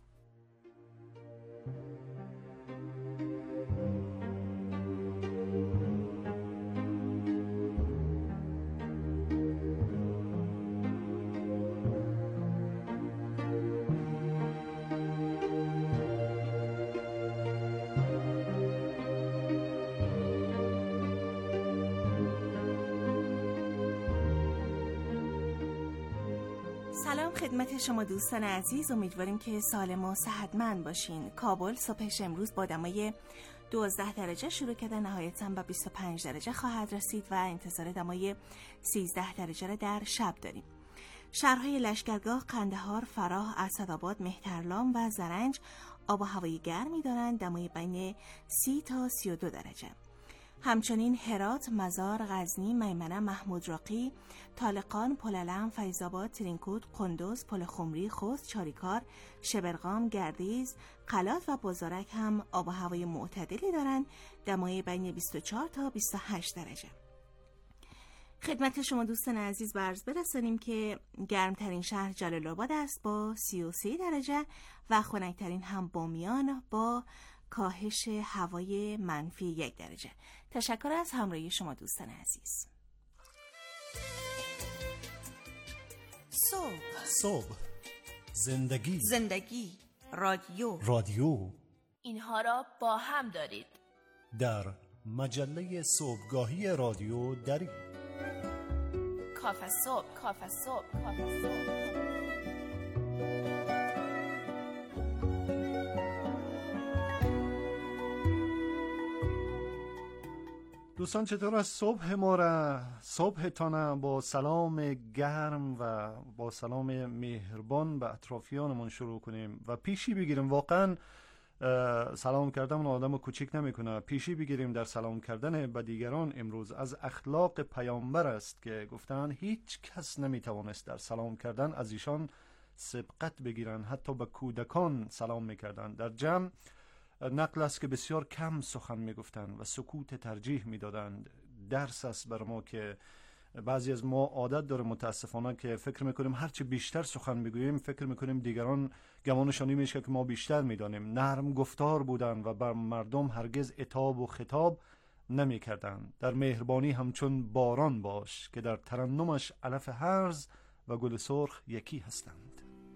سلام خدمت شما دوستان عزیز، امیدواریم که سالم و صحتمند باشین. کابل صبحش امروز با دمای 12 درجه شروع کرده، نهایتاً به 25 درجه خواهد رسید و انتظار دمای 13 درجه را در شب داریم. شهرهای لشکرگاه، قندهار، فراه، اسدآباد، مهترلام و زرنج آب و هوای گرمی دارند، دمای بین 30 تا 32 درجه. همچنین هرات، مزار، غزنی، میمنه، محمود راقی، طالقان، پلعلم، فیض‌آباد، ترینکوت، قندوز، پل خمری، خوست، چاریکار، شبرغام، گردیز، قلات و بازارک هم آب و هوای معتدلی دارند، دمای بین 24 تا 28 درجه. خدمت شما دوستان عزیز عرض برسانیم که گرمترین شهر جلال آباد است با 33 درجه و خنکترین هم بامیان با کاهش هوای منفی 1 درجه. تشکر از همراهی شما دوستان عزیز. صبح زندگی رادیو اینها را با هم دارید در مجله صبحگاهی رادیو دارید. کافه صبح. دوستان چطور از صبح ما را صبحتان با سلام گرم و با سلام مهربان به اطرافیانمون شروع کنیم و پیشی بگیریم. واقعا سلام کردن اون آدم رو کوچیک نمیکنه. پیشی بگیریم در سلام کردن به دیگران. امروز از اخلاق پیامبر است که گفتن هیچ کس نمیتوانست در سلام کردن از ایشان سبقت بگیرن، حتی به کودکان سلام میکردن. در جمع نقل است که بسیار کم سخن میگفتند و سکوت ترجیح میدادند. درس است بر ما که بعضی از ما عادت داره متاسفانه که فکر میکنیم هرچی بیشتر سخن میگوییم فکر میکنیم دیگران گمانشان این میشه که ما بیشتر میدانیم. نرم گفتار بودند و بر مردم هرگز عتاب و خطاب نمیکردند. در مهربانی همچون باران باش که در ترنمش علف هرز و گل سرخ یکی هستند.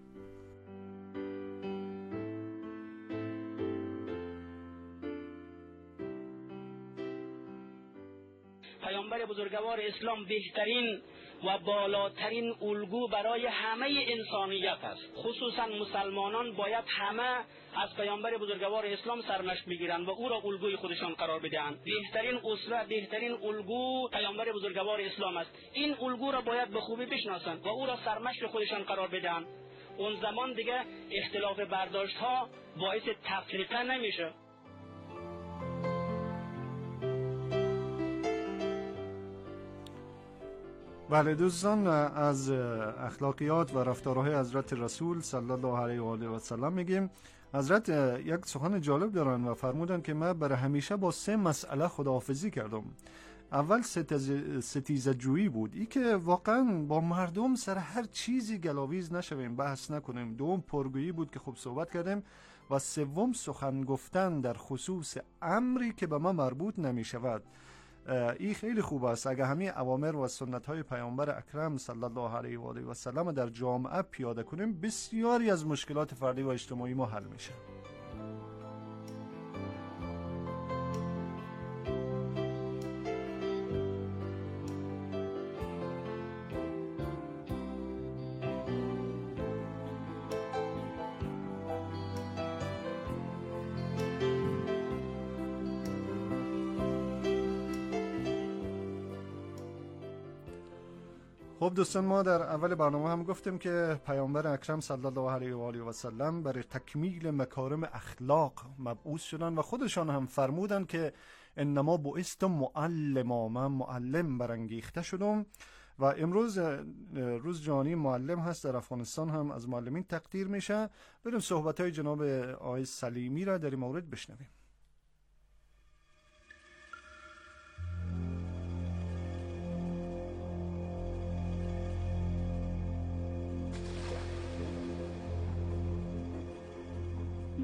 پیامبر بزرگوار اسلام بهترین و بالاترین الگو برای همه انسانیت است. خصوصا مسلمانان باید همه از پیامبر بزرگوار اسلام سرمشق بگیرند و او را الگوی خودشان قرار بدهند. بهترین اسوه، بهترین الگو پیامبر بزرگوار اسلام است. این الگو را باید به خوبی بشناسند و او را سرمشق خودشان قرار بدهند. اون زمان دیگه اختلاف برداشت ها باعث تفریقه نمیشه. بله دوستان، از اخلاقیات و رفتارهای حضرت رسول صلی الله علیه و آله و سلم میگیم. حضرت یک سخن جالب دارن و فرمودن که من برای همیشه با 3 مسئله خداحافظی کردم. اول ستیزه جویی بود، ای که واقعا با مردم سر هر چیزی گلاویز نشویم، بحث نکنیم. دوم پرگویی بود که خوب صحبت کردیم و سوم سخن گفتن در خصوص امری که به ما مربوط نمی شود. این خیلی خوب است. اگر همین اوامر و سنت های پیامبر اکرم صلی الله علیه و آله و سلم در جامعه پیاده کنیم، بسیاری از مشکلات فردی و اجتماعی ما حل میشه. خب دوستان، ما در اول برنامه هم گفتیم که پیامبر اکرم صلی الله علیه و آله و سلم برای تکمیل مکارم اخلاق مبعوث شدن و خودشان هم فرمودن که انما بعثت معلما، من معلم برانگیخته شدم. و امروز روز جهانی معلم هست. در افغانستان هم از معلمین تقدیر میشه. بریم صحبت های جناب آقای سلیمی را در این مورد بشنویم.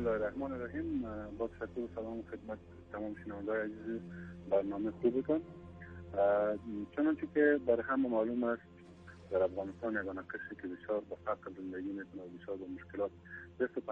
الله الرحمن الرحیم. با تشکر و سلام خدمت تمام شنونده‌های عزیز برنامه خوبتون. چنانچه که برای همه معلوم است در افغانستان یگانه کسی که بسیار با فقر زندگی میکنه و بسیار با مشکلات دست